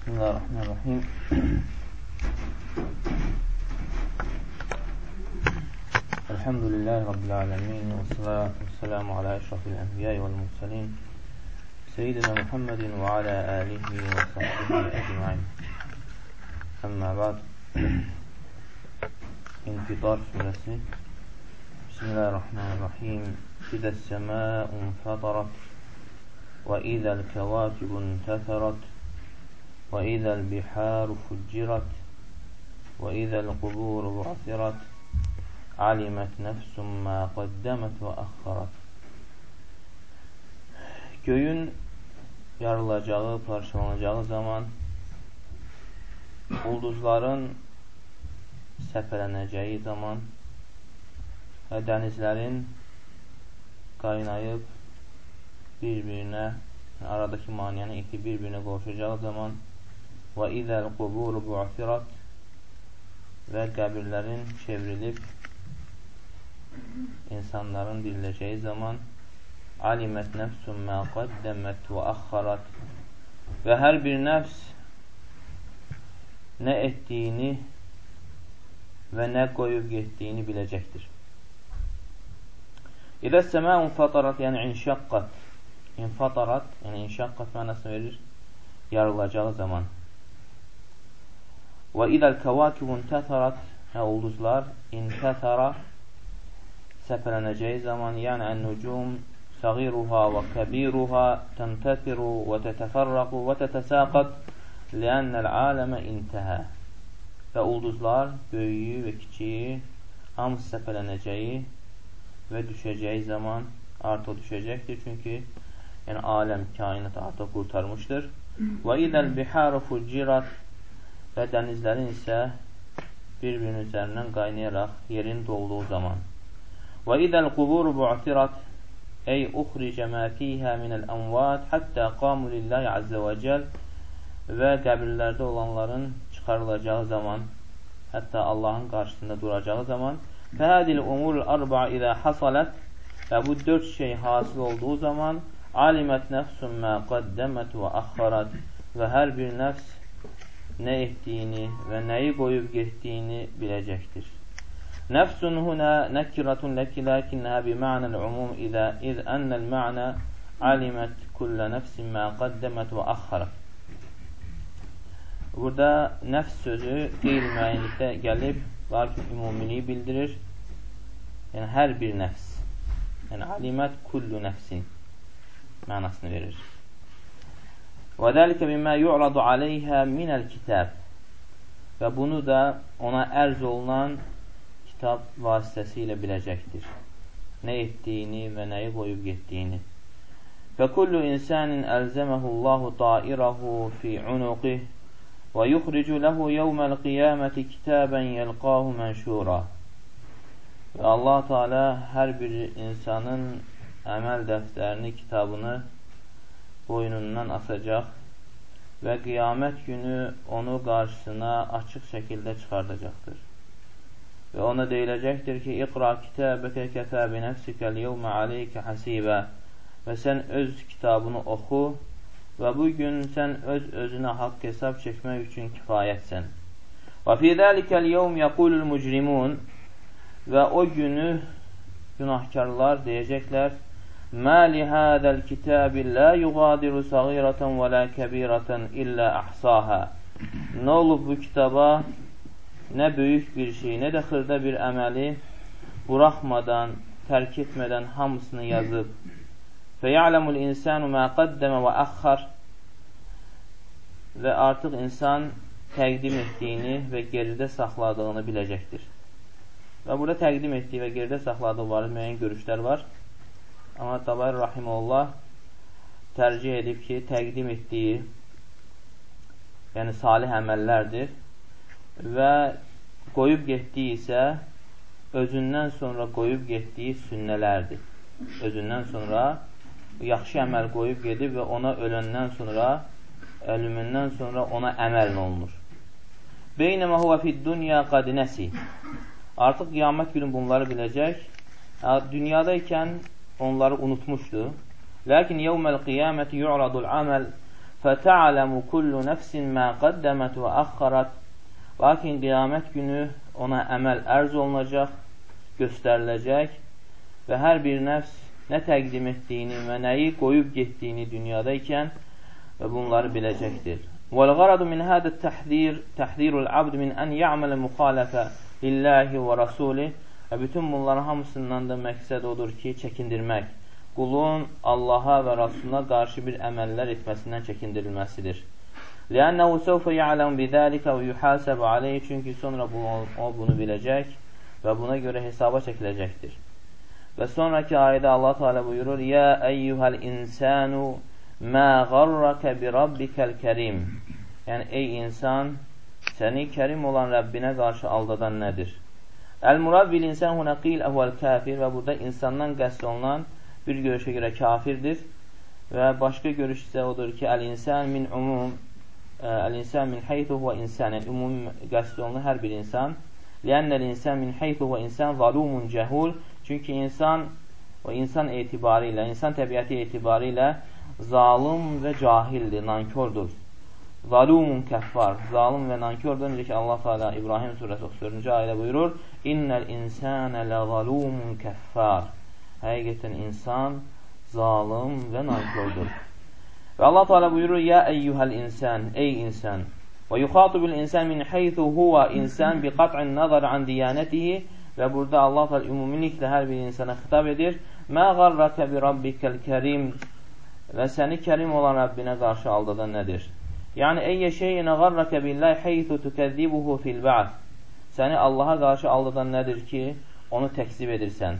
Bismillahirrahmanirrahim. Elhamdülillahi Rabbil alemin. Və salatu və selamu ala eşrafil enbiyai vəl mursalin. Seyyidina Muhammedin və ala alihi və sahbihi ecmain. Əmmə ba'd. İnfitar suresi. Bismillahirrahmanirrahim. İzəs səmâ'un fatarat və izəl kəvâkibun təfərat وإذا البحار فجرت وإذا القبور بعثرت علمت نفس ما قدمت وأخرت. Göğün yarılacağı, parçalanacağı zaman, ulduzların səpələnəcəyi zaman və dənizlərin qaynayıb bir-birinə, aradakı maniyəni itib bir-birinə qovuşacağı zaman və izəl quburu bu'sirat və qəbirlərin çevrilib insanların diriləcəyi zaman alimət nəfsun mə qaddəmət və axarat və hər bir nəfs nə etdiyini və nə qoyub getdiyini biləcəkdir. İzəs səmâ'un fatarat, yəni inşaqqat, infatarat, yəni inşaqqat mənasını verir, yarılacağı zaman. Və idəl kəvakibun təfərat, ulduzlar intəfəra, səpələnəcəyi zaman, yəni ən-nucum səğiruha və kəbiruha təntəfiru və tətəfərraqu və tətəsəqat lənnəl-aləmə intəhə. Və ulduzlar, böyüyü və kiçiyi, hamısı səpələnəcəyi və düşəcəyi zaman artıq düşəcəkdir. Çünki yəni, aləm, kainat artıq qurtarmışdır. Və idəl biharu fucirat və dənizlərin isə bir-birinin üzərindən qaynayaraq yerin dolduğu zaman. Və idəl quburu bu'sirat, ey uxricə mə fiyhə minəl-əmvat həttə qamu lillahi azze və cəl, və qəbirlərdə olanların çıxarılacağı zaman, hətta Allahın qarşısında duracağı zaman. Fəhədil umurul arba ilə hasalət, və bu dörd şey hasil olduğu zaman alimət nəfsun mə qaddəmət və axarat, və hər bir nəfs nə etdiyini və nəyi qoyub getdiyini biləcəkdir. Nəfsun huna nəkiratun ləki ləkinnəhə bima'nəl umum iz ennəl ma'nə alimət kullə nəfsin mə qaddəmət və axarat. Burada nəfs sözü qeyri-müəyyənlikdə gəlib, lakin ümumiliyi bildirir. Yəni, hər bir nəfs. Yəni, alimət kullu nəfsin mənasını verir. Və dəlikə bimmə yu'radu aleyhə minəl kitab, və bunu da ona ərz olunan kitab vasitəsilə biləcəkdir. Nə etdiyini və nəyi qoyub getdiyini. Və kullu insanin əlzəməhullahu tairahu fi unuqih və yuxricu ləhu yevməl qiyaməti kitabən yəlqahu mənşura. Və Allah Teala hər bir insanın əməl dəftərini, kitabını boynundan asacaq və qiyamət günü onu qarşısına açıq şəkildə çıxardacaqdır. Və ona deyiləcəkdir ki, İqra kitəbəkə kəfə binəfsikəl yevmə aleykə hasibə, və sən öz kitabını oxu və bugün sən öz-özünə haqq hesab çəkmək üçün kifayətsən. Və fi dəlikəl yevm yəqulul mücrimun, və o günü günahkarlar deyəcəklər, Mə lihədəl kitəbi lə yuqadiru səğirətən və lə kəbirətən illə əhsahə. Nə olub bu kitaba? Nə böyük bir şey, nə də xırda bir əməli buraxmadan, tərk etmədən hamısını yazıb. Fəyələmul insanu mə qaddəmə və əxxar, və artıq insan təqdim etdiyini və geridə saxladığını biləcəkdir. Və burada təqdim etdiyi və geridə saxladığı var, müəyyən görüşlər var. Amma Tabari Rahimullah tərcih edib ki, təqdim etdiyi, yəni salih əməllərdir və qoyub getdiyi isə özündən sonra qoyub getdiyi sünnələrdir. Özündən sonra yaxşı əməl qoyub gedib və ona öləndən sonra, ölümündən sonra ona əməl olunur. Beynəmə huvə fid-dünya qad nəsi. Artıq qiyamət günü bunları biləcək. Dünyadaykən onları unutmuşdu. Lakin yevməl qiyaməti yu'radul amel فَتَعْلَمُ كُلُّ نَفْسٍ مَا قَدَّمَتْ وَأَخَّرَتْ. Lakin qiyamət günü ona əməl ərz olunacaq, göstəriləcək və hər bir nəfs nə təqdim etdiyini və nəyi qoyub getdiyini dünyada ikən və bunları biləcəkdir. وَالْغَرَضُ مِنْ هَذَا التَّحْذِيرُ تَحْذِيرُ الْعَبْدِ مِنْ أَنْ يَعْمَلَ مُخَالَفَ لِلَّهِ وَرَسُولِهِ. Və bütün bunların hamısından da məqsəd odur ki, çəkindirmək. Qulun Allaha və Rasuluna qarşı bir əməllər etməsindən çəkindirilməsidir. لِأَنَّهُ سَوْفَ يَعْلَمُ بِذَٰلِكَ وَيُحَاسَبُ عَلَيْهِ. Çünki sonra o bunu biləcək və buna görə hesaba çəkiləcəkdir. Və sonraki ayədə Allah Teala buyurur: "Ya eyyuhel insanu ma gharraka bi rabbikal kerim." Yəni ey insan, səni kərim olan Rəbbinə qarşı aldadan nədir? El-murad bil insan huna qil huvel kafir. Və burada insandan qəsd olunan bir görüşə görə kafirdir və başqa görüş isə odur ki, el-insan min umum, el-insan min haythu huve insan, yəni ümumi qəsd olunan hər bir insan. Li'annel insan min haythu huve insan zalumun cehul. Çünki insan o insan etibarilə, insan təbiəti etibarilə zalım və cahildir, nankordur. Zalumun kəffar, zalim və nankordur. Necə ki Allah Teala İbrahim surəsi 34-cü ayədə buyurur: "İnnel insane le zalumun kəffar." Həqiqətən insan zalim və nankordur. Və Allah Teala buyurur: "Ya eyyuhel insan, ey insan." Və yuxatibul insan min haythu huwa insan bi qat'in nazar an diyanatihi. Və burada Allah Teala ümumiliklə hər bir insana xitab edir. "Ma gharraka bi rabbikal kerim." Və səni kərim olan Rəbbinə qarşı aldadan nədir? Yəni eyyə şeyin gharraka billahi haythu tukazzibuhu fil ba'th. Səni Allaha qarşı aldadan nədir ki, onu təkzib edirsən?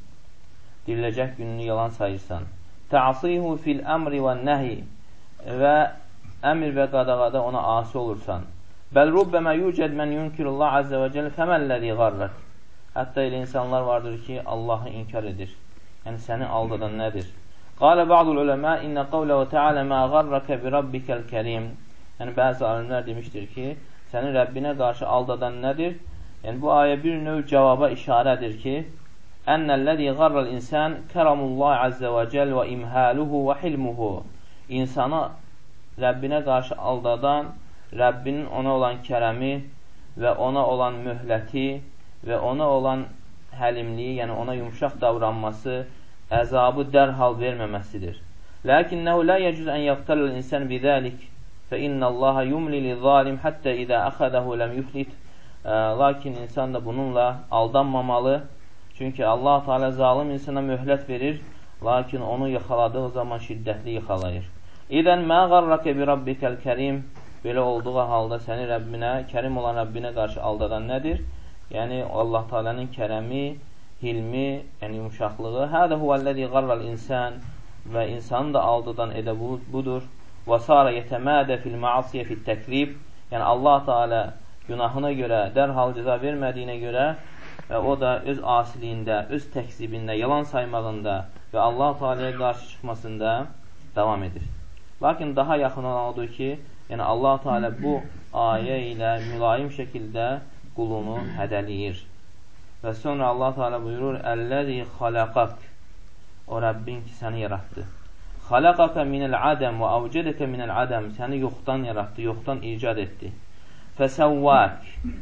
Diriləcək gününü yalan sayırsan. Ta'sihu fil amri ven nahi. Və əmr və qadağada ona asi olursan. Bəl rubbama yujad men yunkirullah azza və celle femellezî gharrak. Hətta elə insanlar vardır ki, Allahı inkar edir. Yəni səni aldadan nədir? Qalə ba'dul uləmə inne qavləhu teala ma gharraka bi rabbikal kerim. Yəni bəzi alimlər demişdir ki, səni Rəbbinə qarşı aldadan nədir? Yəni bu ayə bir növ cavaba işarədir ki, ennellezî gharral insan keramullah azza və celle və imhaluhu və hilmuhu. İnsana Rəbbinə qarşı aldadan Rəbbinin ona olan kərəmi və ona olan möhləti və ona olan həlimliyi, yəni ona yumşaq davranması, əzabı dərhal verməməsidir. Lakinnəhu la yecuz an yaqtalul insan bizalik fe innallaha yumli lizalim hatta iza akhadahu lam yuflit. Lakin insan da bununla aldanmamalı. Çünki Allah Teala zalim insana möhlət verir, lakin onu yaxaladığı zaman şiddətli yaxalayır. İdən ma gharraka bi rabbikal kerim. Belə olduğu halda səni Rəbbinə, kərim olan Rəbbinə qarşı aldadan nədir? Yəni Allah Teala'nın kərəmi, hilmi, yəni yumşaqlığı. Hədə huvəl-ləzi gharral insan. Və insanı da aldadan edə budur. Və sara yetəmədə fil maasiyə fit təkrib. Yəni Allah Teala günahına görə dərhal cəza vermədiyinə görə o da öz asiliyində, öz təkzibində, yalan saymağında və Allah Teala'ya qarşı çıxmasında davam edir. Lakin daha yaxın olan odur ki, yəni Allah Teala bu ayə ilə mülayim şəkildə qulunu hədəliyir. Və sonra Allah Teala buyurur: "Əlləzi xalaqak." O Rəbbin ki səni yarattı. "Xalaqaka minel adam və avcədəkə minel adam." Səni yoxdan yarattı, yoxdan icad etdi. "Fəsəvvak."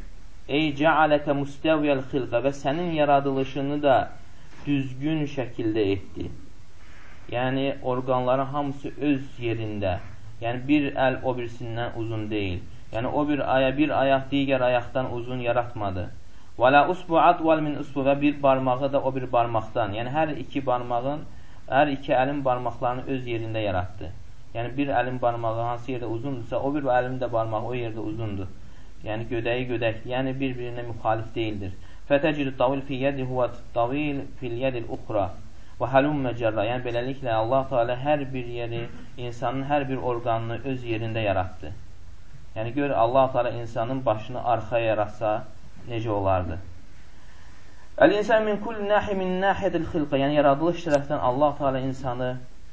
Ey cəaləkə müstəviyəl xilqə. Və sənin yaradılışını da düzgün şəkildə etdi. Yəni orqanların hamısı öz yerində. Yəni bir əl o birisindən uzun deyil. Yəni o bir ayaq digər ayaqdan uzun yaratmadı. Və la usbu atval min usbu. Və bir barmağı da o bir barmaqdan. Yəni hər iki barmağın, hər iki əlin barmaqlarını öz yerində yaratdı. Yəni bir əlin barmağı hansı yerdə uzundursa, o bir əlin də barmağı o yerdə uzundur. Yəni gödəyi gödəkdir. Yəni bir-birinə müxalif deyildir. Fətəcid tavil fi yedi huve tavil fil yedil uxra. Və həlummə cərra. Yəni beləliklə Allah Teala hər bir yeri, insanın hər bir orqanını öz yerində yaratdı. Yəni gör Allah Teala insanın başını arxaya yaratsa necə olardı? El-insan min kulli nahi min nahiyatil xilqə. Yəni yaradılış tərəfdən Allah Teala insanı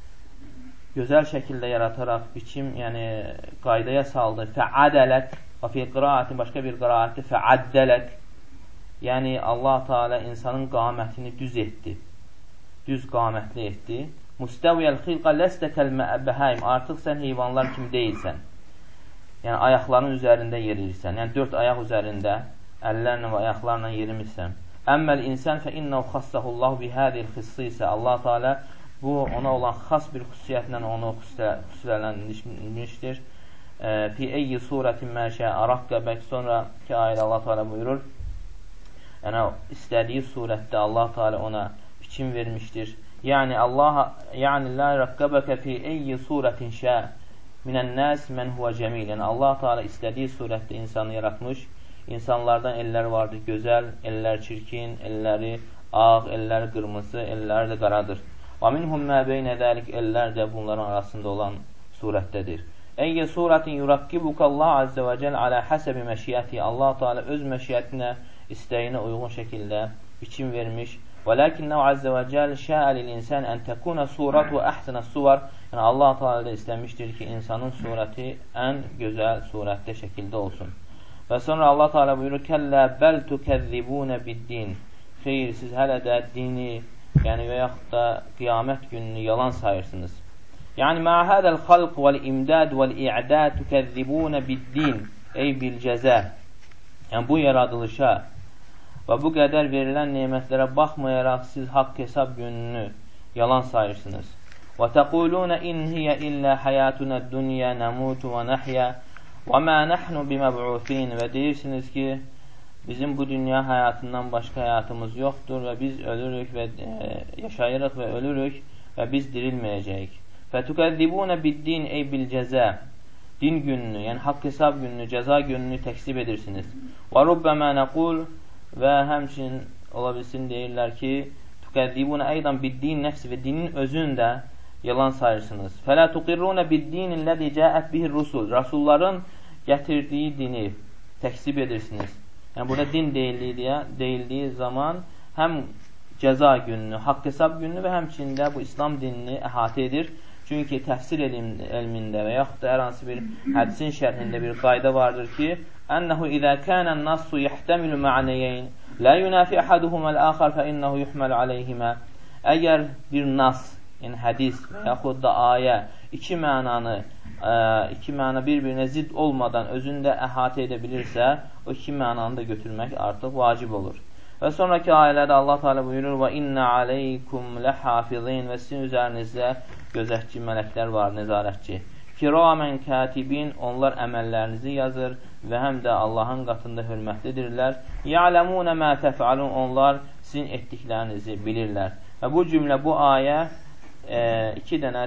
gözəl şəkildə yarataraq biçim, yəni qaydaya saldı. Fəadələk. Və fi qiraətin başqa bir qiraətdə fəaddələk. Yəni Allah Teala insanın qamətini düz etdi. Düz qamətli etdi. Mustaviyəl xilqa ləstəkəl məəbbəhəym. Artıq sən heyvanlar kimi deyilsən. Yəni, ayaqların üzərində yerirsən. Yəni, 4 ayaq üzərində, əllərlə və ayaqlarla yerimirsən. Əmməl insan fə innəv xassəhullahu bihədil xüssisə. Allah Teala bu, ona olan xas bir xüsusiyyətlə onu xüsusləndirmişdir. Fi eyyi surətin məşə araqqəbək. Sonraki ayədə Allah Teala buyurur. Yəni, istədiyi surətdə Allah Teala ona biçim vermişdir. Yəni, la raqqəbəkə fi eyyi surətin şə minən-nəs mən huvə cəmil. Yəni, Allah Teala istədiyi surətdə insanı yaratmış. İnsanlardan ellər vardır gözəl, ellər çirkin, elləri ağ, elləri qırmızı, elləri də qaradır. Və minhum mə beynə dəlik, ellər də bunların arasında olan surətdədir. Eyyə surətin yuraqqibukəllah əzzə və cəl alə həsəbi məşiyyəti. Allah Teala öz məşiyyətinə, istəyinə uyğun şəkildə biçim vermiş. Və ləkinnəv əzzə və cəl şəəlil insən ən təkunə suratu əhsənə suvar. Yəni, Allah Teala da istəmişdir ki, insanın surəti ən gözəl surətdə şəkildə olsun. Və sonra Allah Teala buyurur, kəllə bəl tükəzzibunə biddin. Xeyr, siz hələ də dini, yəni və yaxud da qiyamət gününü yalan sayırsınız. Yəni, mə hədəl xalq vəl-imdad vəl-i'dad tükəzzibunə biddin, ey bil-cəzə. Yəni, bu yaradılışa və bu qədər verilən nemətlərə baxmayaraq siz haqq hesab gününü yalan sayırsınız. Və təqulunə in hiyə illə həyatuna dünya nəmutu və nəhyə və mə nəhnu biməb'uthin. Və deyirsiniz ki, bizim bu dünya həyatından başqa həyatımız yoxdur və biz ölürük və yaşayırıq və ölürük və biz dirilməyəcəyik. Fətükəzzibunə biddin ey bil-cəzə. Din gününü, yəni haqq hesab gününü, cəza gününü təksib edirsiniz. Və rubbəmə nəqul. Və həmçinin ola bilsin deyirlər ki, tükəzzibunə eydan biddin nəfsi, və dinin özünü də yalan sayırsınız. Fələ tuqirrunə biddinin ləzi cəət bihir rusul. Rasulların gətirdiyi dini təksib edirsiniz. Yəni, burada din deyildiyi zaman həm cəza gününü, haqq hesab gününü və həmçində bu İslam dinini əhatə edir. Çünki təfsir elmində və yaxud da hər hansı bir hədisin şərhində bir qayda vardır ki, ənəhu izə kənən nassu yəhtəmilu mə'nəyeyn lə yunafi əhəduhum əl-əxər fə innəhu yuhməl aleyhimə. Əgər bir nas, yəni hədis və yaxud da ayə iki məna bir-birinə zidd olmadan özündə əhatə edə bilirsə, o iki mənanı da götürmək artıq vacib olur. Və sonraki ayələrdə Allah Teala buyurur və innə aleykum ləhafizin, və sizin üzərinizdə gözətçi mələklər var, nəzarətçi. Kiramən katibin, onlar əməllərinizi yazır və həm də Allahın qatında hörmətlidirlər. Ya'ləmunə mə təf'alun, onlar sizin etdiklərinizi bilirlər. Və bu cümlə, bu ayə iki dənə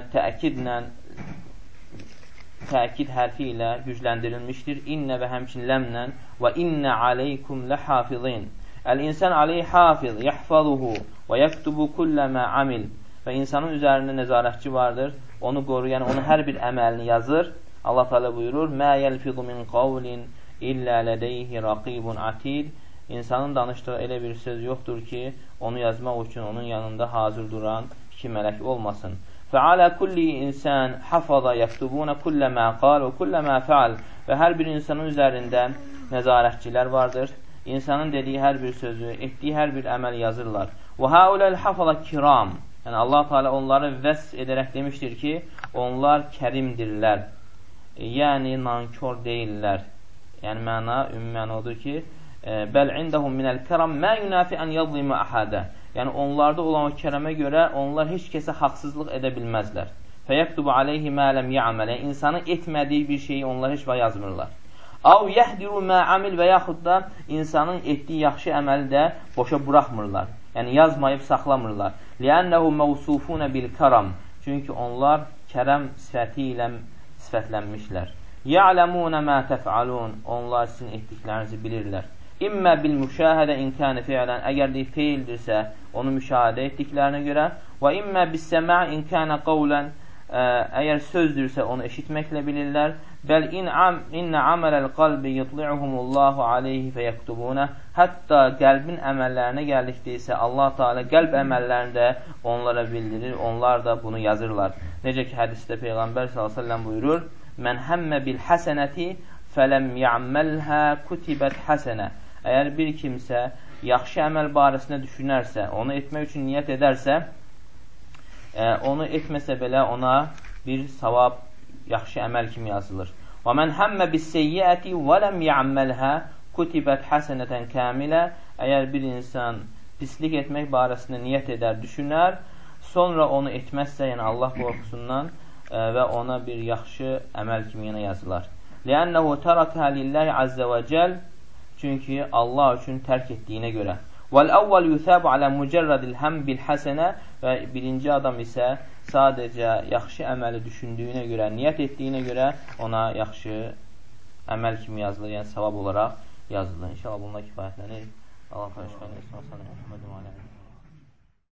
təkid hərfi ilə gücləndirilmişdir. İnnə və həmçin ləmlə və innə aleykum ləhafizin. Əl-insan aleyh hafiz, yəhfazuhu və yəktubu kullə mə amil. Və insanın üzərində nəzarətçi vardır, onu qorur, yəni onun hər bir əməlini yazır. Allah Teala buyurur, mə yəlfizu min qavlin illə lədeyhi raqibun atid. İnsanın danışdığı elə bir söz yoxdur ki, onu yazmaq üçün onun yanında hazır duran iki mələk olmasın. Fəalə kulli insan hafaza yəktubuna kullə mə qal və kullə mə fəal. Və hər bir insanın üzərində nəzarətçilər vardır. İnsanın dediyi hər bir sözü, etdiyi hər bir əməl yazırlar. Və həuləl hafaza kiram. Yəni, Allah Teala onları vəsf edərək demişdir ki, onlar kərimdirlər. Yəni, nankor deyirlər. Yəni, ümumən odur ki, bəl indəhum minəl kəram mə yunafi ən yadlimə əhədə. Yəni, onlarda olan o kərəmə görə onlar heç kəsə haqsızlıq edə bilməzlər. Fəyəktubu aleyhi mə ləm yə'mələ. İnsanın etmədiyi bir şeyi onlar heç vaxt yazmırlar. Av yəhdiru mə amil, və yaxud da insanın etdiyi yaxşı əməli də boşa buraxmırlar. Yəni, yazmayıb saxlamırlar. Liənnəhu məvsufunə bil karam. Çünki onlar kərəm sifəti ilə sifətlənmişlər. Ya'ləmunə mə təf'alun. Onlar sizin etdiklərinizi bilirlər. İmmə bil müşahədə inkəni fiilən. Əgər deyil feildirsə, onu müşahidə etdiklərinə görə. Və immə bis səmə inkənə qavlən. Əgər sözdürsə, onu eşitməklə bilirlər. Bəl innə amələl qalbi yutli'uhumullahu aleyhi fəyəktubunə. Hətta qəlbin əməllərinə gəldikdəysə, Allah Teala qəlb əməllərini də onlara bildirir, onlar da bunu yazırlar. Necə ki, hədisdə Peyğəmbər s.ə.v buyurur, mən həmmə bil həsənəti fələm ya'məlhə kutibət həsənə. Əgər bir kimsə yaxşı əməl barəsində düşünərsə, onu etmək üçün niyyət edərsə, onu etməsə belə ona bir savab, yaxşı əməl kimi yazılır. Və mən həmmə bis-seyyiəti və ləm ya'məlhə kutibət həsənətən kəmilə. Əgər bir insan pislik etmək barəsində niyyət edər, düşünər, sonra onu etməzsə, yəni Allah qorxusundan və ona bir yaxşı əməl kimi yenə yazılar. Ləənnəhu tərəkə lilləhi əzzə və cəl, çünki Allah üçün tərk etdiyinə görə. Vəl-əvvəl yusəbu alə mücərrədil həm bil-həsənə, və birinci adam isə sadəcə yaxşı əməli düşündüyünə görə, niyyət etdiyinə görə ona yaxşı əməl kimi yazılır, yəni savab olaraq yazılır. İnşallah bununla kifayətlənir. Allah xərişqəni, sallallahu aleyhi və səlləm.